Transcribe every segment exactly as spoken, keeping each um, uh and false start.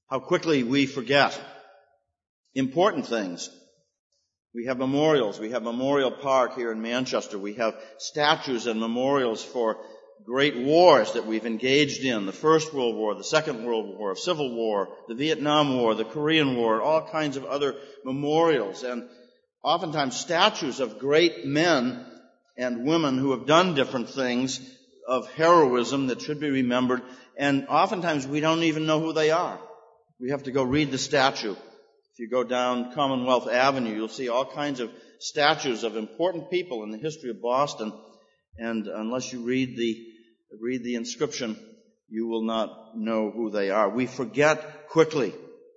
How quickly we forget important things. We have memorials. We have Memorial Park here in Manchester. We have statues and memorials for great wars that we've engaged in. The First World War, the Second World War, Civil War, the Vietnam War, the Korean War, all kinds of other memorials. And oftentimes statues of great men and women who have done different things of heroism that should be remembered. And oftentimes we don't even know who they are. We have to go read the statue. If you go down Commonwealth Avenue, you'll see all kinds of statues of important people in the history of Boston. And unless you read the, read the inscription, you will not know who they are. We forget quickly.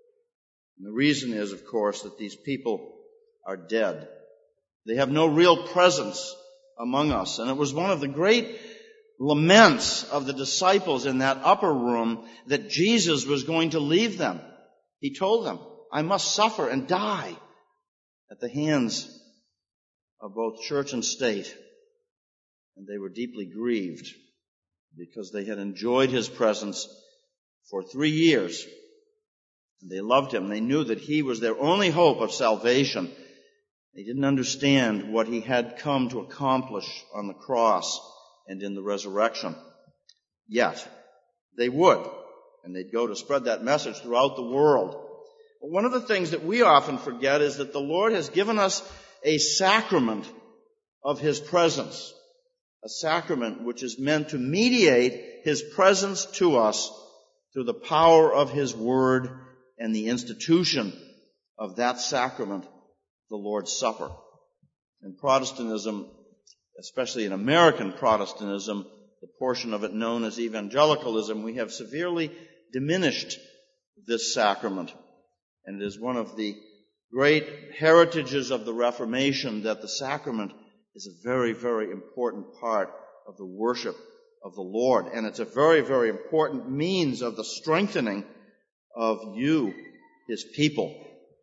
And the reason is, of course, that these people are dead. They have no real presence among us. And it was one of the great laments of the disciples in that upper room that Jesus was going to leave them. He told them, I must suffer and die at the hands of both church and state. And they were deeply grieved because they had enjoyed his presence for three years. And they loved him. They knew that he was their only hope of salvation. They didn't understand what he had come to accomplish on the cross and in the resurrection. Yet, they would. And they'd go to spread that message throughout the world. But one of the things that we often forget is that the Lord has given us a sacrament of his presence. A sacrament which is meant to mediate his presence to us through the power of his word and the institution of that sacrament, the Lord's Supper. In Protestantism, especially in American Protestantism, the portion of it known as evangelicalism, we have severely diminished this sacrament. And it is one of the great heritages of the Reformation that the sacrament is a very, very important part of the worship of the Lord. And it's a very, very important means of the strengthening of you, his people.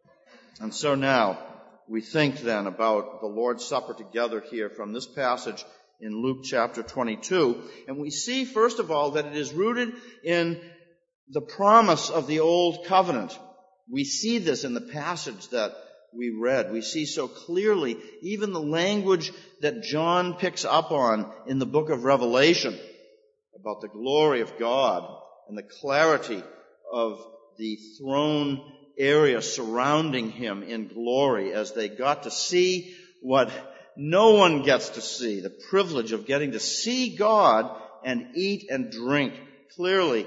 And so now we think then about the Lord's Supper together here from this passage in Luke chapter twenty-two. And we see, first of all, that it is rooted in the promise of the Old Covenant. We see this in the passage that we read. We see so clearly even the language that John picks up on in the book of Revelation about the glory of God and the clarity of the throne area surrounding him in glory as they got to see what no one gets to see, the privilege of getting to see God and eat and drink. Clearly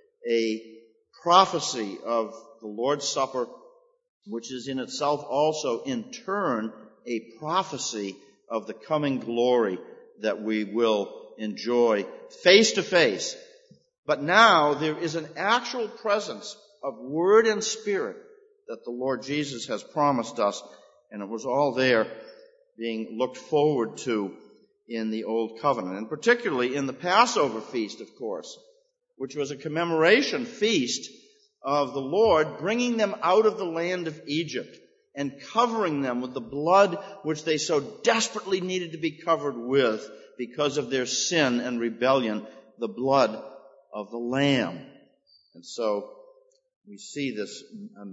a prophecy of the Lord's Supper, which is in itself also in turn a prophecy of the coming glory that we will enjoy face to face. But now there is an actual presence of word and spirit that the Lord Jesus has promised us, and it was all there being looked forward to in the Old Covenant, and particularly in the Passover feast, of course, which was a commemoration feast of the Lord bringing them out of the land of Egypt and covering them with the blood which they so desperately needed to be covered with because of their sin and rebellion, the blood of the Lamb. And so we see this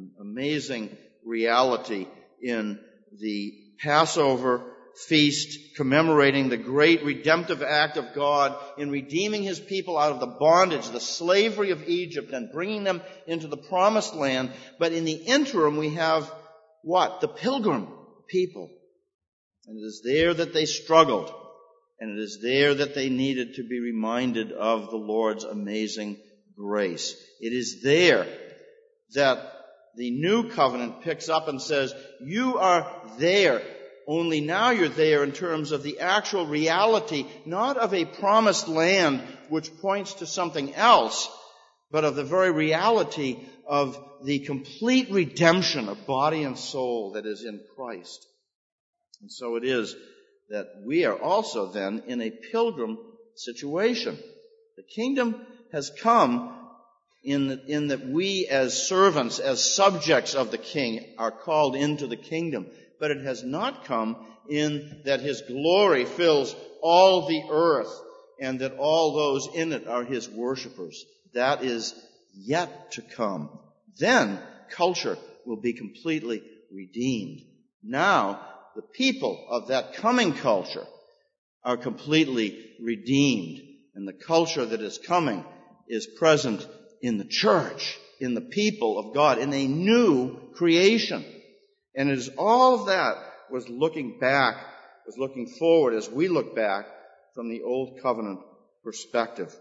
amazing reality in the Passover feast commemorating the great redemptive act of God in redeeming his people out of the bondage, the slavery of Egypt, and bringing them into the promised land. But in the interim, we have what? The pilgrim people. And it is there that they struggled. And it is there that they needed to be reminded of the Lord's amazing grace. It is there that the new covenant picks up and says, you are there. Only now you're there in terms of the actual reality, not of a promised land which points to something else, but of the very reality of the complete redemption of body and soul that is in Christ. And so it is that we are also then in a pilgrim situation. The kingdom has come in, in that we as servants, as subjects of the king, are called into the kingdom. But it has not come in that his glory fills all the earth and that all those in it are his worshipers. That is yet to come. then culture will be completely redeemed. Now, the people of that coming culture are completely redeemed. And the culture that is coming is present in the church, in the people of God, in a new creation. And it is all of that was looking back, was looking forward as we look back from the old covenant perspective.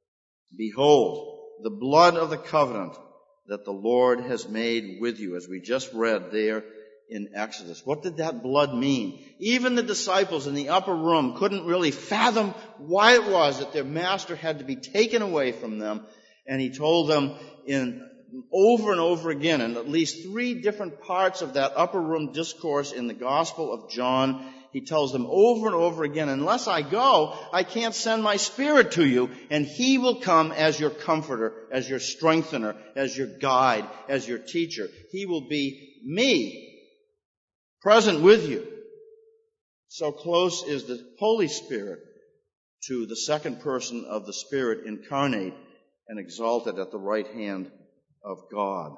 Behold, the blood of the covenant that the Lord has made with you, as we just read there in Exodus. What did that blood mean? Even the disciples in the upper room couldn't really fathom why it was that their master had to be taken away from them. And he told them in over and over again, in at least three different parts of that upper room discourse in the Gospel of John, he tells them over and over again, unless I go, I can't send my Spirit to you, and he will come as your comforter, as your strengthener, as your guide, as your teacher. He will be me, present with you. So close is the Holy Spirit to the second person of the Spirit incarnate and exalted at the right hand of God.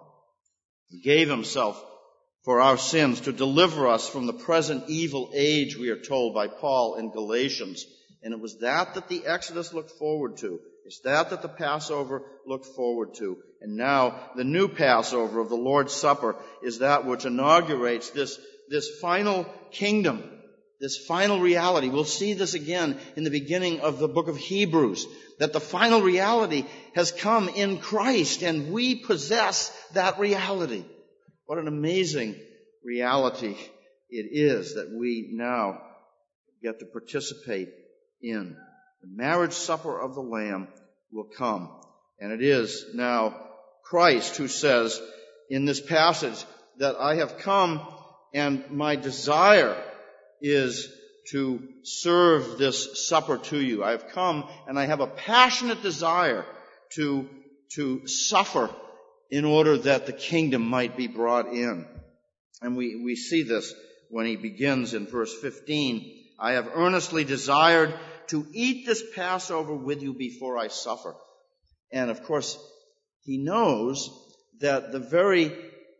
He gave himself for our sins to deliver us from the present evil age, we are told by Paul in Galatians. And it was that that the Exodus looked forward to. It's that that the Passover looked forward to. And now the new Passover of the Lord's Supper is that which inaugurates this, this final kingdom, this final reality. We'll see this again in the beginning of the book of Hebrews, that the final reality has come in Christ, and we possess that reality. What an amazing reality it is that we now get to participate in. The marriage supper of the Lamb will come. And it is now Christ who says in this passage that I have come and my desire is to serve this supper to you. I have come and I have a passionate desire to, to suffer in order that the kingdom might be brought in. And we, we see this when he begins in verse fifteen. I have earnestly desired to eat this Passover with you before I suffer. And of course, he knows that the very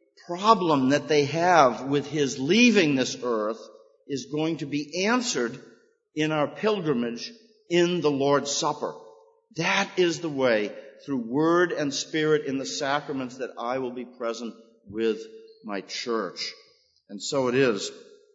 problem that they have with his leaving this earth is going to be answered in our pilgrimage in the Lord's Supper. That is the way, through word and spirit in the sacraments, that I will be present with my church. And so it is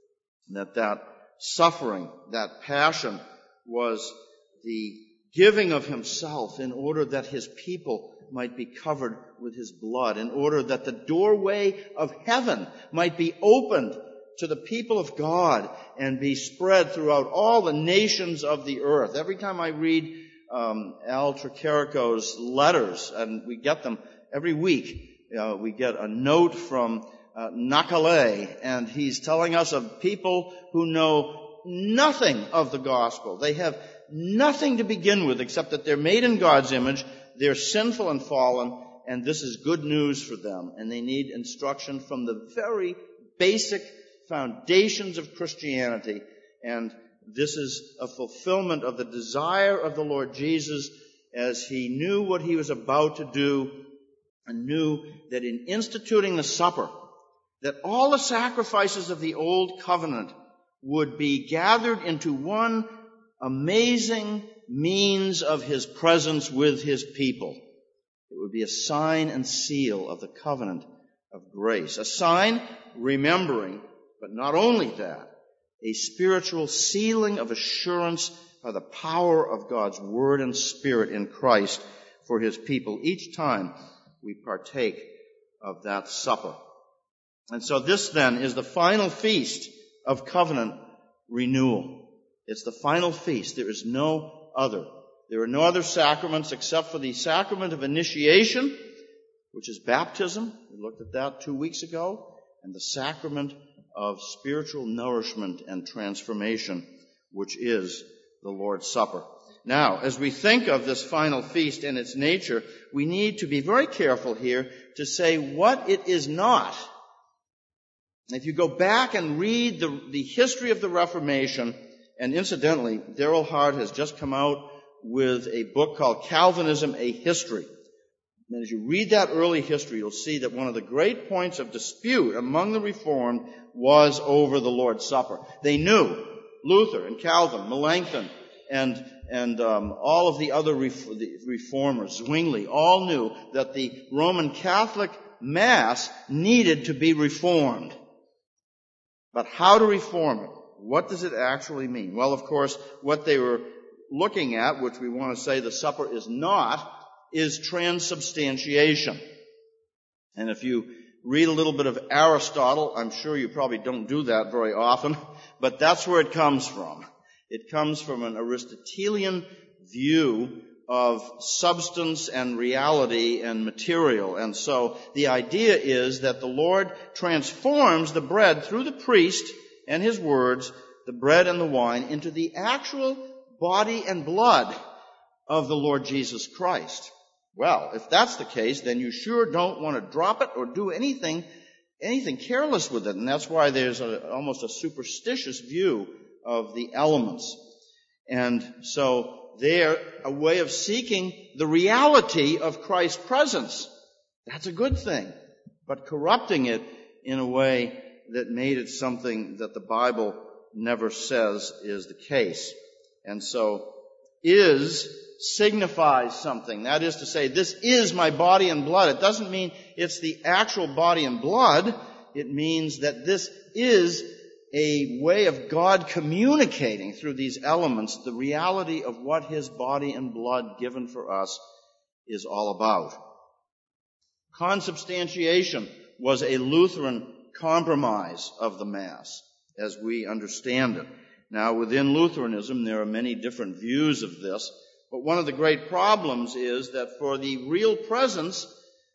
that that suffering, that passion, was the giving of himself in order that his people might be covered with his blood, in order that the doorway of heaven might be opened to the people of God and be spread throughout all the nations of the earth. Every time I read um, Al Tricarico's letters, and we get them every week, uh, we get a note from uh, Nakale, and he's telling us of people who know nothing of the gospel. They have nothing to begin with except that they're made in God's image, they're sinful and fallen, and this is good news for them. And they need instruction from the very basic foundations of Christianity. And this is a fulfillment of the desire of the Lord Jesus as he knew what he was about to do and knew that in instituting the supper, that all the sacrifices of the old covenant would be gathered into one amazing means of his presence with his people. It would be a sign and seal of the covenant of grace. A sign remembering, but not only that, a spiritual sealing of assurance by the power of God's word and spirit in Christ for his people each time we partake of that supper. And so this then is the final feast of covenant renewal. It's the final feast. There is no other. There are no other sacraments except for the sacrament of initiation, which is baptism. We looked at that two weeks ago. And the sacrament of spiritual nourishment and transformation, which is the Lord's Supper. Now, as we think of this final feast and its nature, we need to be very careful here to say what it is not. If you go back and read the, the history of the Reformation, and incidentally, Darrell Hart has just come out with a book called Calvinism, A History. And as you read that early history, you'll see that one of the great points of dispute among the Reformed was over the Lord's Supper. They knew, Luther and Calvin, Melanchthon, and and um, all of the other ref- the reformers, Zwingli, all knew that the Roman Catholic Mass needed to be reformed. But how to reform it? What does it actually mean? Well, of course, what they were looking at, which we want to say the supper is not, is transubstantiation. And if you read a little bit of Aristotle, I'm sure you probably don't do that very often, but that's where it comes from. It comes from an Aristotelian view of substance and reality and material. And so the idea is that the Lord transforms the bread through the priest and his words, the bread and the wine, into the actual body and blood of the Lord Jesus Christ. Well, if that's the case, then you sure don't want to drop it or do anything, anything careless with it. And that's why there's a, almost a superstitious view of the elements. And so they're a way of seeking the reality of Christ's presence. That's a good thing. But corrupting it in a way that made it something that the Bible never says is the case. And so is signifies something. That is to say, this is my body and blood. It doesn't mean it's the actual body and blood. It means that this is a way of God communicating through these elements the reality of what his body and blood given for us is all about. Consubstantiation was a Lutheran compromise of the Mass, as we understand it. Now, within Lutheranism, there are many different views of this, but one of the great problems is that for the real presence,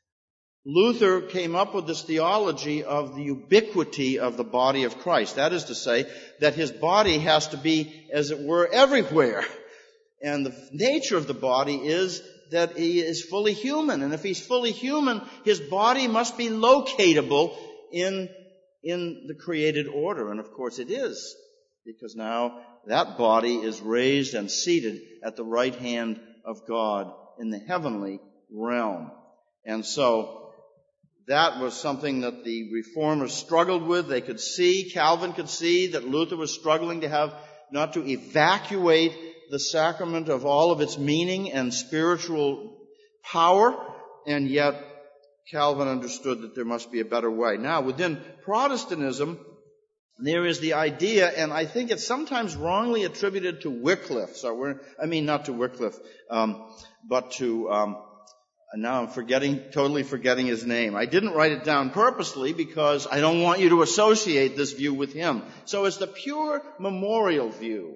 Luther came up with this theology of the ubiquity of the body of Christ. That is to say, that his body has to be, as it were, everywhere. And the nature of the body is that he is fully human. And if he's fully human, his body must be locatable in, in the created order. And of course it is, because now that body is raised and seated at the right hand of God in the heavenly realm. And so that was something that the Reformers struggled with. They could see, Calvin could see that Luther was struggling to have, not to evacuate the sacrament of all of its meaning and spiritual power, and yet Calvin understood that there must be a better way. Now, within Protestantism, there is the idea, and I think it's sometimes wrongly attributed to Wycliffe. So we're, I mean, not to Wycliffe, um, but to, um, and now I'm forgetting, totally forgetting his name. I didn't write it down purposely because I don't want you to associate this view with him. So it's the pure memorial view.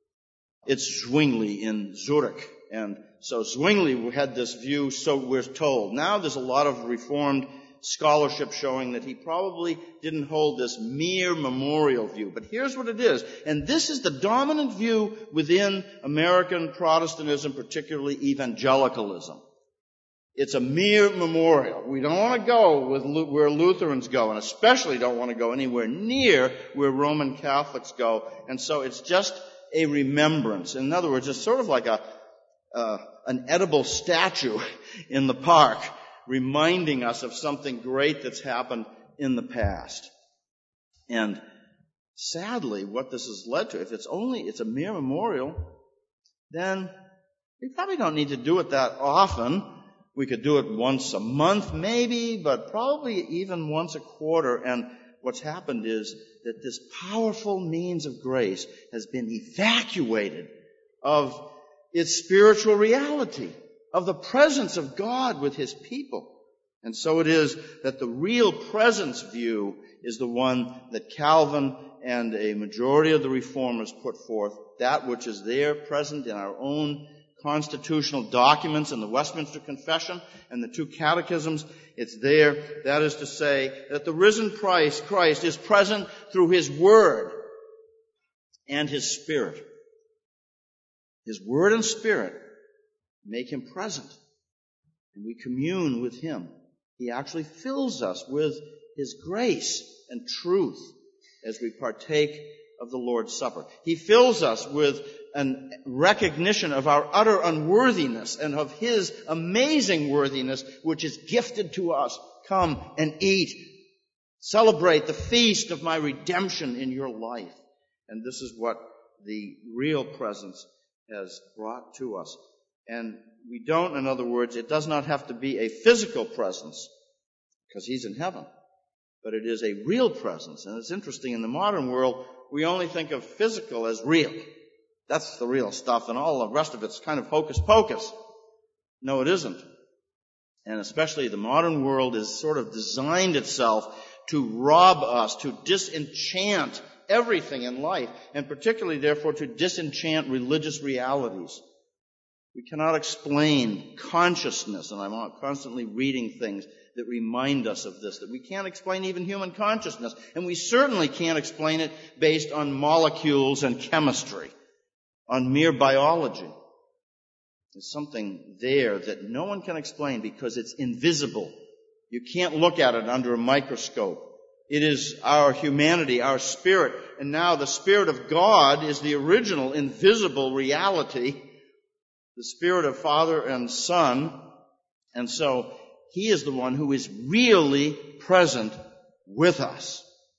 It's Zwingli in Zurich. And so Zwingli had this view, so we're told. Now there's a lot of Reformed scholarship showing that he probably didn't hold this mere memorial view. But here's what it is. And this is the dominant view within American Protestantism, particularly evangelicalism. It's a mere memorial. We don't want to go with where Lutherans go, and especially don't want to go anywhere near where Roman Catholics go. And so it's just a remembrance. In other words, it's sort of like a uh, an edible statue in the park, reminding us of something great that's happened in the past. And sadly, what this has led to, if it's only it's a mere memorial, then we probably don't need to do it that often. We could do it once a month maybe, but probably even once a quarter. And what's happened is that this powerful means of grace has been evacuated of its spiritual reality, of the presence of God with his people. And so it is that the real presence view is the one that Calvin and a majority of the Reformers put forth, that which is there present in our own constitutional documents in the Westminster Confession and the two catechisms. It's there. That is to say that the risen Christ, Christ is present through his word and his spirit. His word and spirit make him present, and we commune with him. He actually fills us with his grace and truth as we partake of the Lord's Supper. He fills us with an recognition of our utter unworthiness and of His amazing worthiness, which is gifted to us. Come and eat. Celebrate the feast of my redemption in your life. And this is what the real presence has brought to us. And we don't, in other words, it does not have to be a physical presence, because He's in heaven. But it is a real presence. And it's interesting, in the modern world, we only think of physical as real. That's the real stuff, and all the rest of it's kind of hocus pocus. No, it isn't. And especially the modern world has sort of designed itself to rob us, to disenchant everything in life, and particularly, therefore, to disenchant religious realities. We cannot explain consciousness, and I'm constantly reading things that remind us of this, that we can't explain even human consciousness, and we certainly can't explain it based on molecules and chemistry, on mere biology. There's something there that no one can explain because it's invisible. You can't look at it under a microscope. It is our humanity, our spirit, and now the Spirit of God is the original invisible reality, the Spirit of Father and Son, and so He is the one who is really present with us.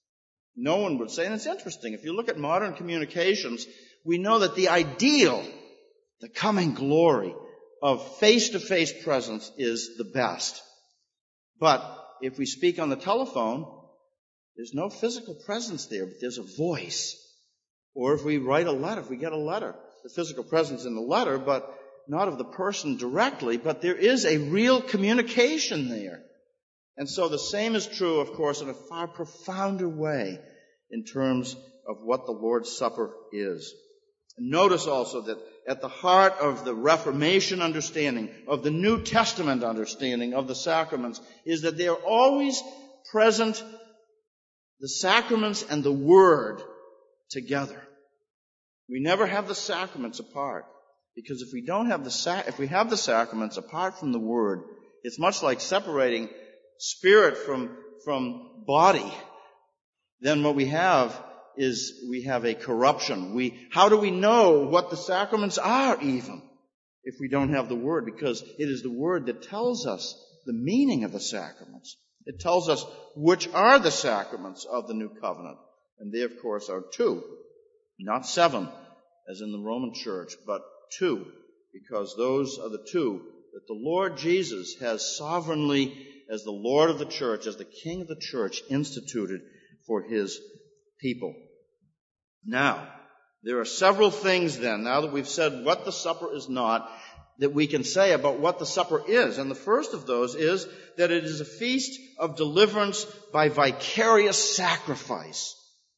No one would say, and it's interesting, if you look at modern communications, we know that the ideal, the coming glory of face-to-face presence is the best. But if we speak on the telephone, there's no physical presence there, but there's a voice. Or if we write a letter, if we get a letter, the physical presence in the letter, but not of the person directly, but there is a real communication there. And so the same is true, of course, in a far profounder way in terms of what the Lord's Supper is. Notice also that at the heart of the Reformation understanding, of the New Testament understanding of the sacraments, is that they are always present, the sacraments and the Word together. We never have the sacraments apart, because if we don't have the sac- if we have the sacraments apart from the Word, it's much like separating spirit from from body. Then what we have is we have a corruption. We, how do we know what the sacraments are even if we don't have the Word? Because it is the Word that tells us the meaning of the sacraments. It tells us which are the sacraments of the New Covenant. And they, of course, are two, not seven, as in the Roman Church, but two, because those are the two that the Lord Jesus has sovereignly, as the Lord of the church, as the King of the church, instituted for His people. Now, there are several things then, now that we've said what the supper is not, that we can say about what the supper is. And the first of those is that it is a feast of deliverance by vicarious sacrifice.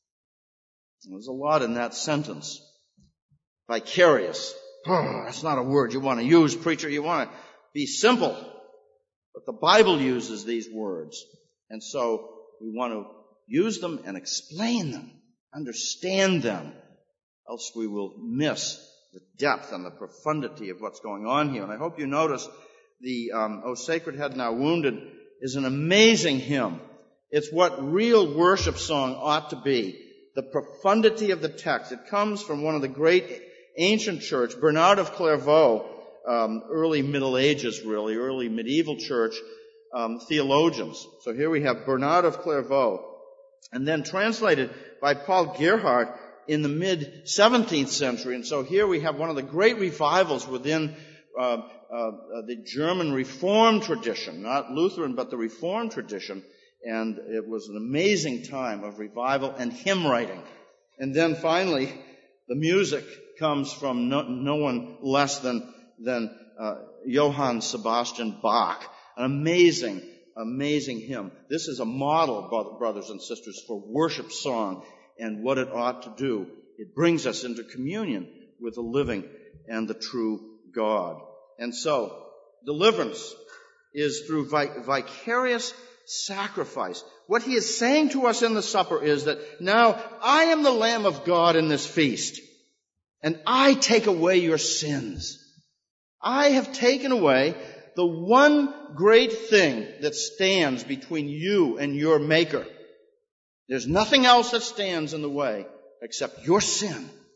And there's a lot in that sentence. Vicarious. Oh, that's not a word you want to use, preacher. You want to be simple. But the Bible uses these words. And so we want to use them and explain them, understand them, else we will miss the depth and the profundity of what's going on here. And I hope you notice the um, O Sacred Head Now Wounded is an amazing hymn. It's what real worship song ought to be. The profundity of the text. It comes from one of the great ancient church, Bernard of Clairvaux, um, early Middle Ages really, early medieval church um, theologians. So here we have Bernard of Clairvaux, and then translated by Paul Gerhardt in the mid-seventeenth century. And so here we have one of the great revivals within uh, uh, uh, the German Reformed tradition, not Lutheran, but the Reformed tradition. And it was an amazing time of revival and hymn writing. And then finally, the music comes from no, no one less than, than uh, Johann Sebastian Bach. An amazing, amazing hymn. This is a model, brothers and sisters, for worship song and what it ought to do. It brings us into communion with the living and the true God. And so, deliverance is through vic- vicarious sacrifice. What he is saying to us in the supper is that now I am the Lamb of God in this feast, and I take away your sins. I have taken away the one great thing that stands between you and your Maker. There's nothing else that stands in the way except your sin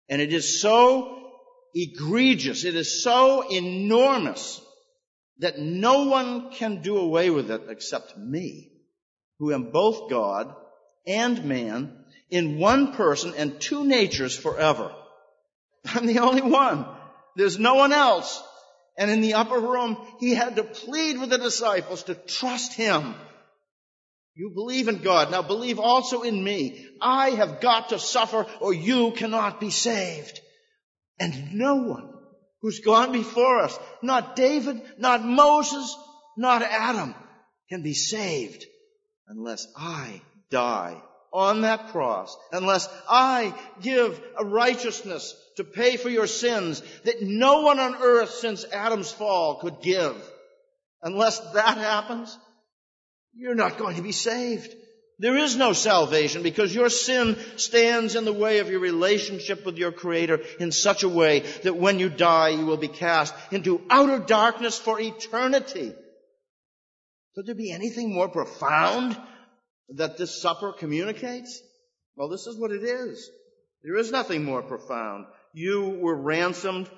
And it is so egregious, it is so enormous that no one can do away with it except me, who am both God and man in one person and two natures forever. I'm the only one. There's no one else. And in the upper room, he had to plead with the disciples to trust him. You believe in God. Now believe also in me. I have got to suffer or you cannot be saved. And no one who's gone before us, not David, not Moses, not Adam, can be saved unless I die on that cross, unless I give a righteousness to pay for your sins that no one on earth since Adam's fall could give. Unless that happens, you're not going to be saved. There is no salvation because your sin stands in the way of your relationship with your Creator in such a way that when you die, you will be cast into outer darkness for eternity. Could there be anything more profound that this supper communicates? Well, this is what it is. There is nothing more profound. You were ransomed,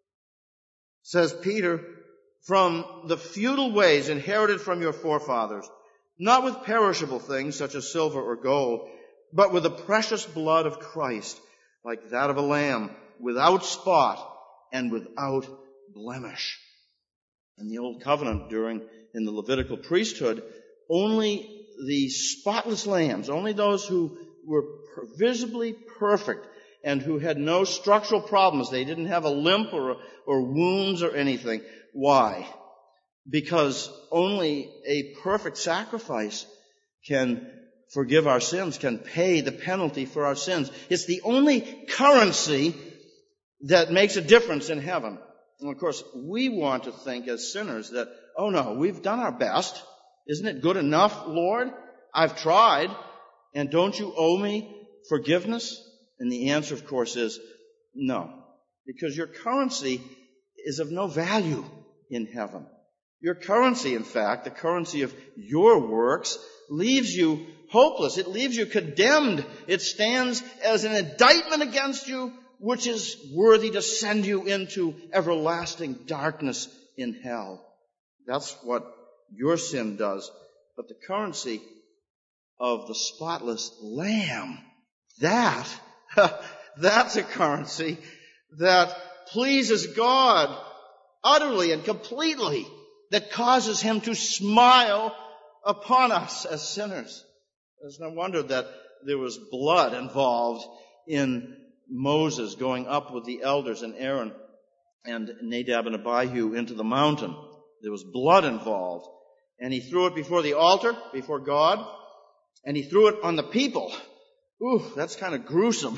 says Peter, from the futile ways inherited from your forefathers, not with perishable things such as silver or gold, but with the precious blood of Christ, like that of a lamb, without spot and without blemish. In the Old Covenant, during in the Levitical priesthood, only the spotless lambs, only those who were visibly perfect and who had no structural problems, they didn't have a limp or, or wounds or anything. Why? Because only a perfect sacrifice can forgive our sins, can pay the penalty for our sins. It's the only currency that makes a difference in heaven. And of course, we want to think as sinners that, oh no, we've done our best. Isn't it good enough, Lord? I've tried. And don't you owe me forgiveness? And the answer, of course, is no. Because your currency is of no value in heaven. Your currency, in fact, the currency of your works, leaves you hopeless. It leaves you condemned. It stands as an indictment against you, which is worthy to send you into everlasting darkness in hell. That's what your sin does. But the currency of the spotless Lamb, that, that's a currency that pleases God utterly and completely, that causes him to smile upon us as sinners. It's no wonder that there was blood involved in Moses going up with the elders and Aaron and Nadab and Abihu into the mountain. There was blood involved. And he threw it before the altar, before God, and he threw it on the people. Ooh, that's kind of gruesome.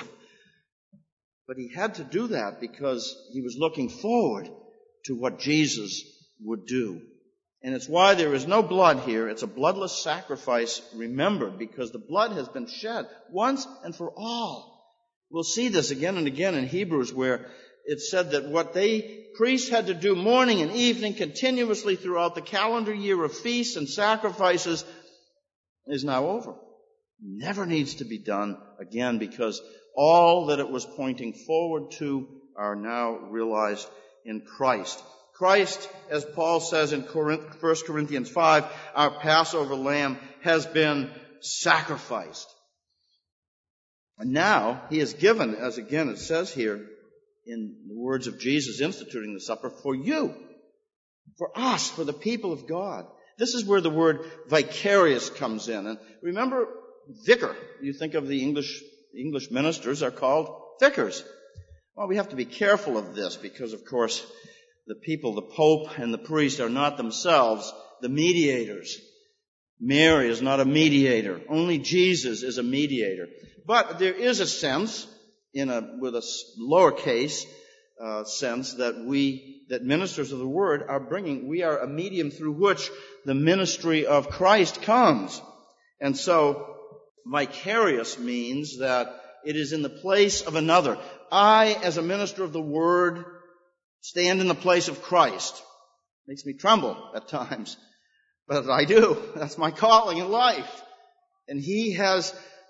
But he had to do that because he was looking forward to what Jesus would do. And it's why there is no blood here. It's a bloodless sacrifice remembered because the blood has been shed once and for all. We'll see this again and again in Hebrews where it said that what they, priests had to do morning and evening continuously throughout the calendar year of feasts and sacrifices is now over. Never needs to be done again because all that it was pointing forward to are now realized in Christ. Christ, as Paul says in First Corinthians five, our Passover lamb has been sacrificed. And now he is given, as again it says here in the words of Jesus instituting the supper, for you, for us, for the people of God. This is where the word vicarious comes in. And remember, vicar. You think of the English, English ministers are called vicars. Well, we have to be careful of this because, of course, the people, the Pope and the priest are not themselves the mediators. Mary is not a mediator. Only Jesus is a mediator. But there is a sense, in a with a lowercase uh, sense, that we, that ministers of the Word are bringing. We are a medium through which the ministry of Christ comes. And so, vicarious means that it is in the place of another. I, as a minister of the Word, stand in the place of Christ. Makes me tremble at times. But I do. That's my calling in life. And he has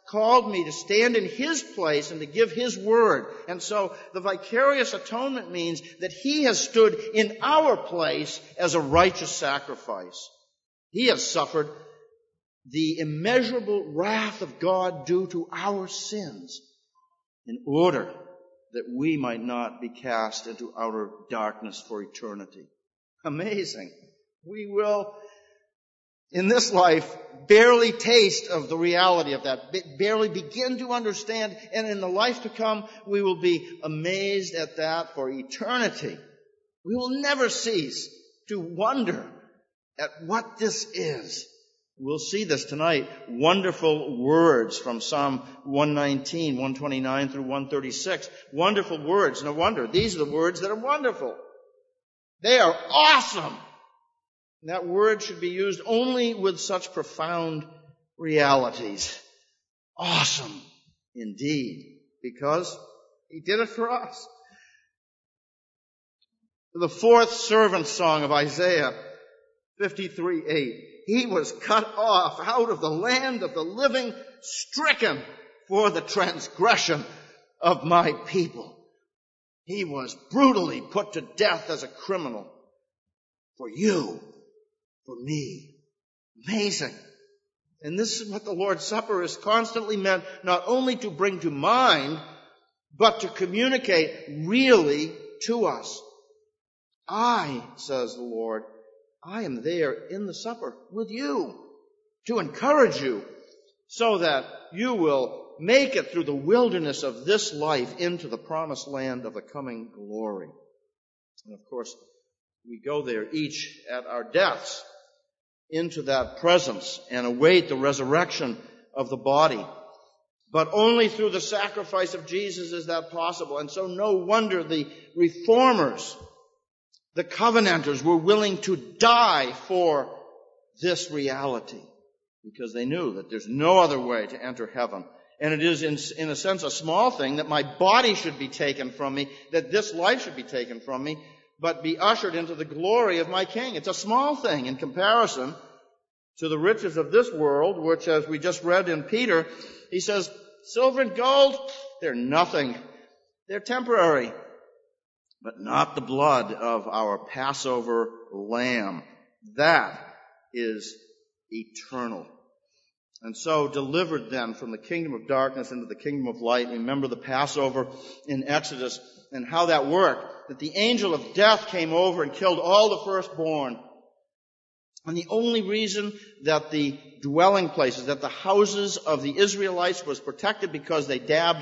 called me to stand in His place and to give His word. And so the vicarious atonement means that He has stood in our place as a righteous sacrifice. He has suffered the immeasurable wrath of God due to our sins in order that we might not be cast into outer darkness for eternity. Amazing. We will, in this life, barely taste of the reality of that, barely begin to understand, and in the life to come, we will be amazed at that for eternity. We will never cease to wonder at what this is. We'll see this tonight. Wonderful words from Psalm one nineteen, one twenty-nine through one thirty-six. Wonderful words. No wonder. These are the words that are wonderful. They are awesome. And that word should be used only with such profound realities. Awesome indeed. Because He did it for us. The fourth servant song of Isaiah fifty-three eight. He was cut off out of the land of the living, stricken for the transgression of my people. He was brutally put to death as a criminal for you, for me. Amazing. And this is what the Lord's Supper is constantly meant not only to bring to mind, but to communicate really to us. I, says the Lord, I am there in the supper with you to encourage you so that you will make it through the wilderness of this life into the promised land of the coming glory. And of course, we go there each at our deaths into that presence and await the resurrection of the body. But only through the sacrifice of Jesus is that possible. And so no wonder the reformers, the covenanters, were willing to die for this reality because they knew that there's no other way to enter heaven. And it is, in, in a sense, a small thing that my body should be taken from me, that this life should be taken from me, but be ushered into the glory of my King. It's a small thing in comparison to the riches of this world, which, as we just read in Peter, he says, silver and gold, they're nothing. They're temporary. But not the blood of our Passover lamb. That is eternal. And so delivered then from the kingdom of darkness into the kingdom of light. Remember the Passover in Exodus and how that worked. That the angel of death came over and killed all the firstborn. And the only reason that the dwelling places, that the houses of the Israelites was protected because they dabbed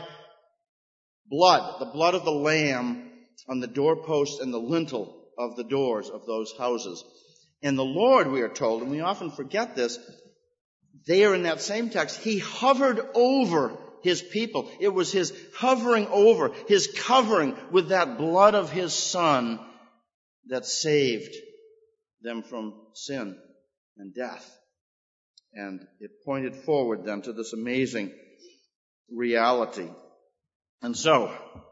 blood, the blood of the lamb, on the doorposts and the lintel of the doors of those houses. And the Lord, we are told, and we often forget this, there in that same text, He hovered over His people. It was His hovering over, His covering with that blood of His Son that saved them from sin and death. And it pointed forward then to this amazing reality. And so,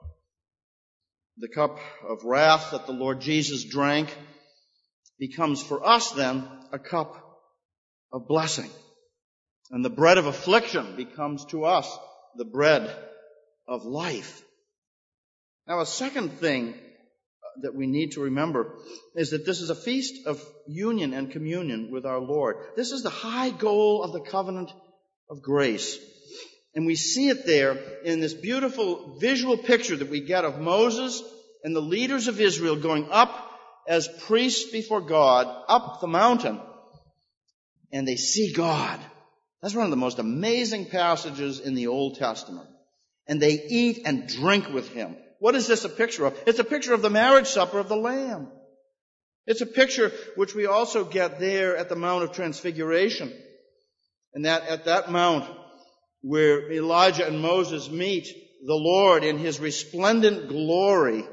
the cup of wrath that the Lord Jesus drank becomes for us then a cup of blessing. And the bread of affliction becomes to us the bread of life. Now, a second thing that we need to remember is that this is a feast of union and communion with our Lord. This is the high goal of the covenant of grace. And we see it there in this beautiful visual picture that we get of Moses and the leaders of Israel going up as priests before God, up the mountain, and they see God. That's one of the most amazing passages in the Old Testament. And they eat and drink with Him. What is this a picture of? It's a picture of the marriage supper of the Lamb. It's a picture which we also get there at the Mount of Transfiguration. And that at that mount where Elijah and Moses meet the Lord in His resplendent glory,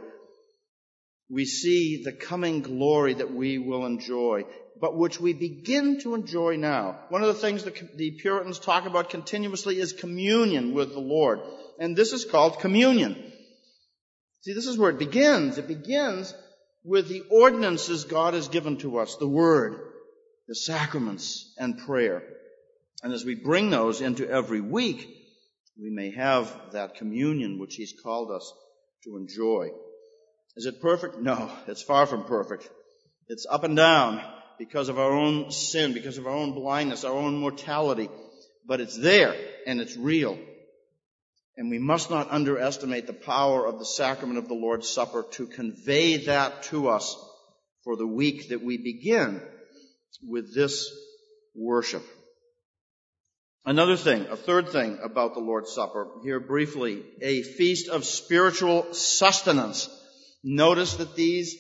we see the coming glory that we will enjoy, but which we begin to enjoy now. One of the things that the Puritans talk about continuously is communion with the Lord. And this is called communion. See, this is where it begins. It begins with the ordinances God has given to us, the Word, the sacraments, and prayer. And as we bring those into every week, we may have that communion which He's called us to enjoy. Is it perfect? No, it's far from perfect. It's up and down because of our own sin, because of our own blindness, our own mortality. But it's there, and it's real. And we must not underestimate the power of the sacrament of the Lord's Supper to convey that to us for the week that we begin with this worship. Another thing, a third thing about the Lord's Supper, here briefly, a feast of spiritual sustenance. Notice that these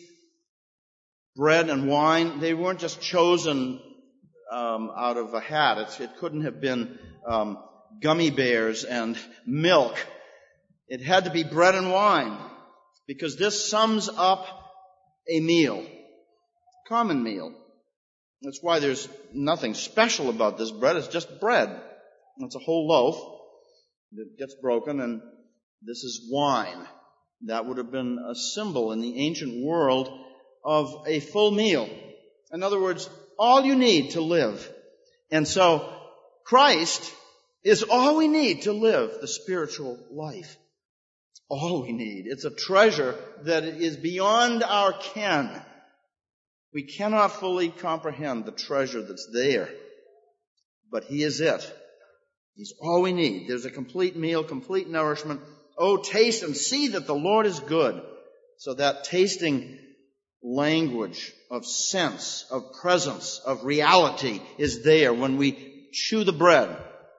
bread and wine, they weren't just chosen um, out of a hat. It's, it couldn't have been um, gummy bears and milk. It had to be bread and wine, because this sums up a meal, common meal. That's why there's nothing special about this bread. It's just bread. It's a whole loaf that gets broken, and this is wine. That would have been a symbol in the ancient world of a full meal. In other words, all you need to live. And so Christ is all we need to live the spiritual life. All we need. It's a treasure that is beyond our ken. We cannot fully comprehend the treasure that's there, but He is it. He's all we need. There's a complete meal, complete nourishment. Oh, taste and see that the Lord is good. So that tasting language of sense, of presence, of reality is there when we chew the bread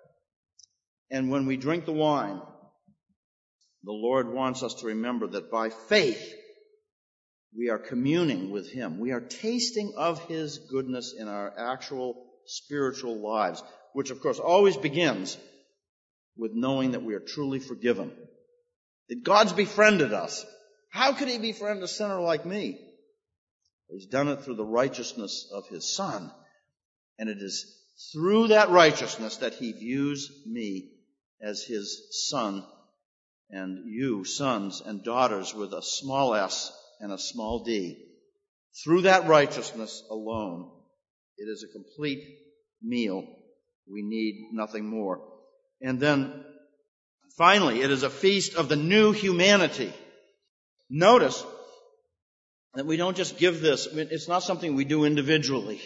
and when we drink the wine. The Lord wants us to remember that by faith we are communing with Him. We are tasting of His goodness in our actual spiritual lives, which of course always begins with knowing that we are truly forgiven. That God's befriended us. How could He befriend a sinner like me? He's done it through the righteousness of His Son. And it is through that righteousness that He views me as His son, and you, sons and daughters, with a small s and a small d. Through that righteousness alone, it is a complete meal. We need nothing more. And then, finally, it is a feast of the new humanity. Notice that we don't just give this. It's not something we do individually.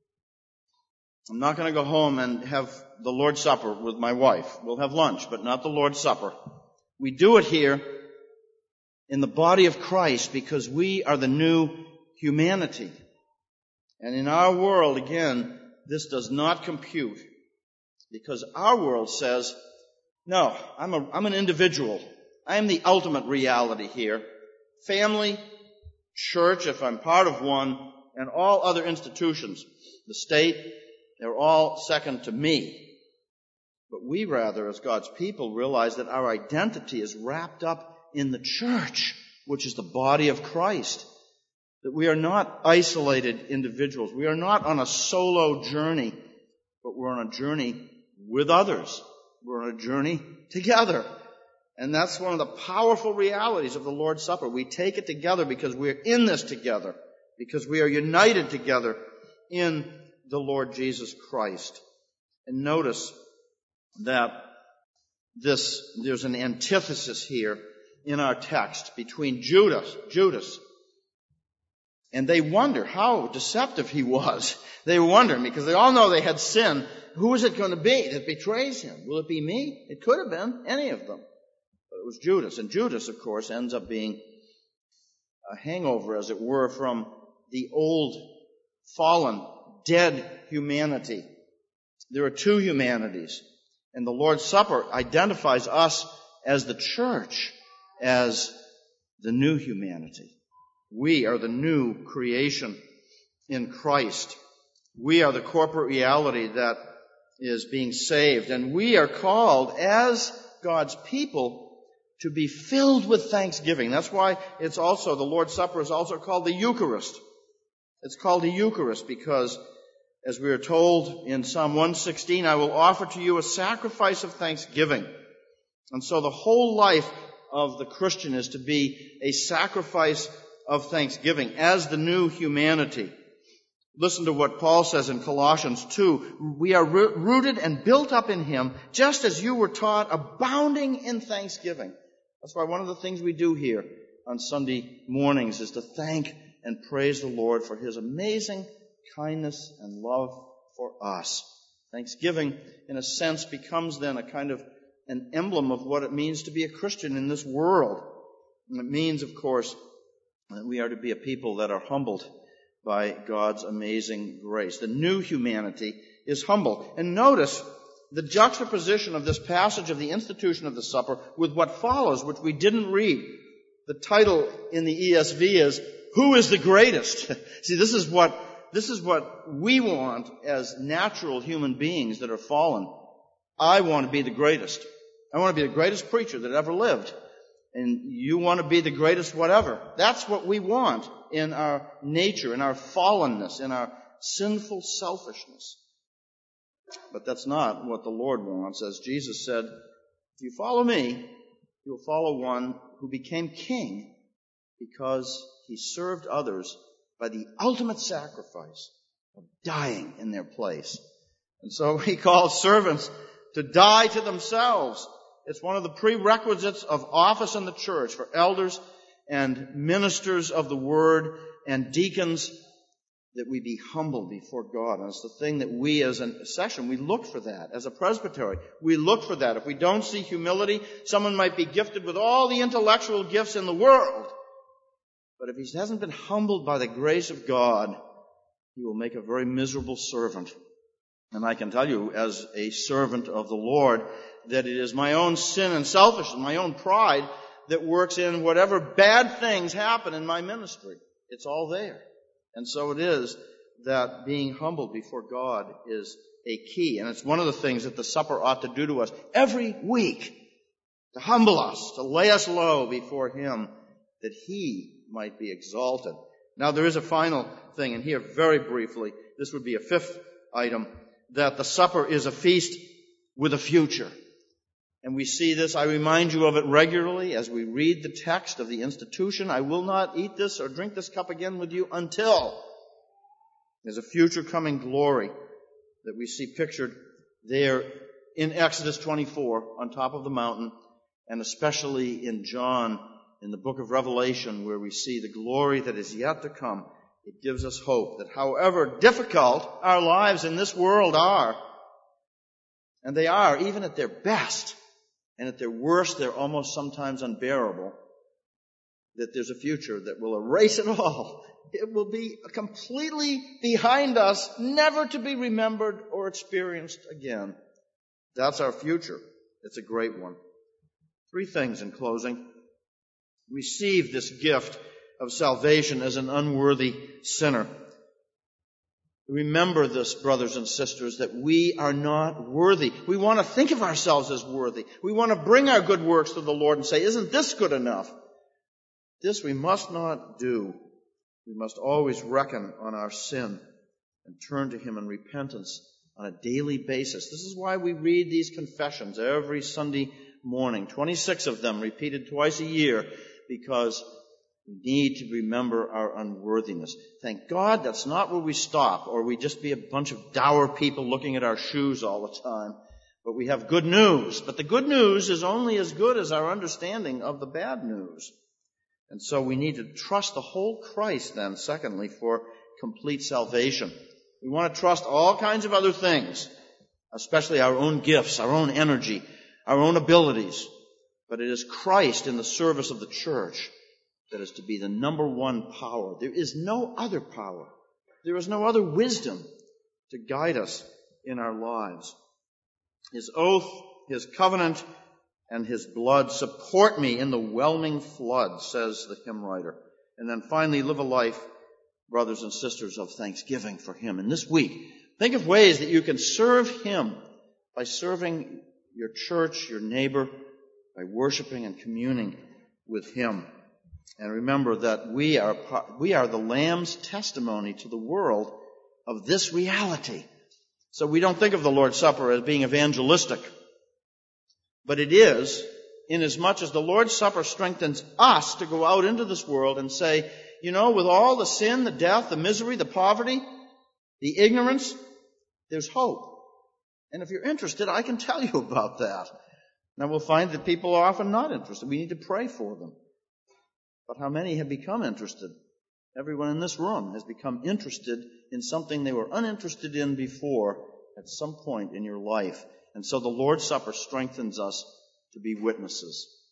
I'm not going to go home and have the Lord's Supper with my wife. We'll have lunch, but not the Lord's Supper. We do it here in the body of Christ because we are the new humanity. And in our world, again, this does not compute, because our world says, no, I'm a, I'm an individual. I am the ultimate reality here. Family, church, if I'm part of one, and all other institutions, the state, they're all second to me. But we rather, as God's people, realize that our identity is wrapped up in the church, which is the body of Christ. That we are not isolated individuals. We are not on a solo journey, but we're on a journey with others. We're on a journey together. And that's one of the powerful realities of the Lord's Supper. We take it together because we're in this together, because we are united together in the Lord Jesus Christ. And notice that this, there's an antithesis here in our text between Judas, Judas, and they wonder how deceptive he was. They were wondering because they all know they had sinned. Who is it going to be that betrays him? Will it be me? It could have been any of them. But it was Judas. And Judas, of course, ends up being a hangover, as it were, from the old, fallen, dead humanity. There are two humanities. And the Lord's Supper identifies us as the church, as the new humanity. We are the new creation in Christ. We are the corporate reality that is being saved. And we are called, as God's people, to be filled with thanksgiving. That's why it's also, the Lord's Supper is also called the Eucharist. It's called the Eucharist because, as we are told in Psalm one sixteen, I will offer to you a sacrifice of thanksgiving. And so the whole life of the Christian is to be a sacrifice of thanksgiving as the new humanity. Listen to what Paul says in Colossians two. We are rooted and built up in Him, just as you were taught, abounding in thanksgiving. That's why one of the things we do here on Sunday mornings is to thank and praise the Lord for His amazing kindness and love for us. Thanksgiving, in a sense, becomes then a kind of an emblem of what it means to be a Christian in this world. And it means, of course, that we are to be a people that are humbled by God's amazing grace. The new humanity is humble. And notice the juxtaposition of this passage of the institution of the supper with what follows, which we didn't read. The title in the E S V is, Who is the Greatest? See, this is what, this is what we want as natural human beings that are fallen. I want to be the greatest. I want to be the greatest preacher that ever lived. And you want to be the greatest whatever. That's what we want in our nature, in our fallenness, in our sinful selfishness. But that's not what the Lord wants. As Jesus said, if you follow me, you'll follow one who became king because he served others by the ultimate sacrifice of dying in their place. And so he calls servants to die to themselves. It's one of the prerequisites of office in the church for elders and ministers of the word and deacons, that we be humble before God. And it's the thing that we as a session, we look for that. As a presbytery, we look for that. If we don't see humility, someone might be gifted with all the intellectual gifts in the world. But if he hasn't been humbled by the grace of God, he will make a very miserable servant. And I can tell you, as a servant of the Lord, that it is my own sin and selfishness, my own pride, that works in whatever bad things happen in my ministry. It's all there. And so it is that being humbled before God is a key. And it's one of the things that the supper ought to do to us every week, to humble us, to lay us low before Him, that He might be exalted. Now there is a final thing, and here very briefly, this would be a fifth item, that the supper is a feast with a future. And we see this, I remind you of it regularly as we read the text of the institution. I will not eat this or drink this cup again with you until there's a future coming glory that we see pictured there in Exodus twenty-four on top of the mountain, and especially in John in the book of Revelation, where we see the glory that is yet to come. It gives us hope that however difficult our lives in this world are, and they are even at their best, and at their worst, they're almost sometimes unbearable, that there's a future that will erase it all. It will be completely behind us, never to be remembered or experienced again. That's our future. It's a great one. Three things in closing. Receive this gift of salvation as an unworthy sinner. Remember this, brothers and sisters, that we are not worthy. We want to think of ourselves as worthy. We want to bring our good works to the Lord and say, isn't this good enough? This we must not do. We must always reckon on our sin and turn to Him in repentance on a daily basis. This is why we read these confessions every Sunday morning, twenty-six of them repeated twice a year, because we need to remember our unworthiness. Thank God that's not where we stop, or we just be a bunch of dour people looking at our shoes all the time. But we have good news. But the good news is only as good as our understanding of the bad news. And so we need to trust the whole Christ then, secondly, for complete salvation. We want to trust all kinds of other things, especially our own gifts, our own energy, our own abilities. But it is Christ in the service of the church that is to be the number one power. There is no other power. There is no other wisdom to guide us in our lives. His oath, His covenant, and His blood support me in the whelming flood, says the hymn writer. And then finally, live a life, brothers and sisters, of thanksgiving for Him. And this week, think of ways that you can serve Him by serving your church, your neighbor, by worshiping and communing with Him. And remember that we are we are the Lamb's testimony to the world of this reality. So we don't think of the Lord's Supper as being evangelistic. But it is, inasmuch as the Lord's Supper strengthens us to go out into this world and say, you know, with all the sin, the death, the misery, the poverty, The ignorance, there's hope. And if you're interested, I can tell you about that. Now we'll find that people are often not interested. We need to pray for them. But how many have become interested? Everyone in this room has become interested in something they were uninterested in before at some point in your life. And so the Lord's Supper strengthens us to be witnesses.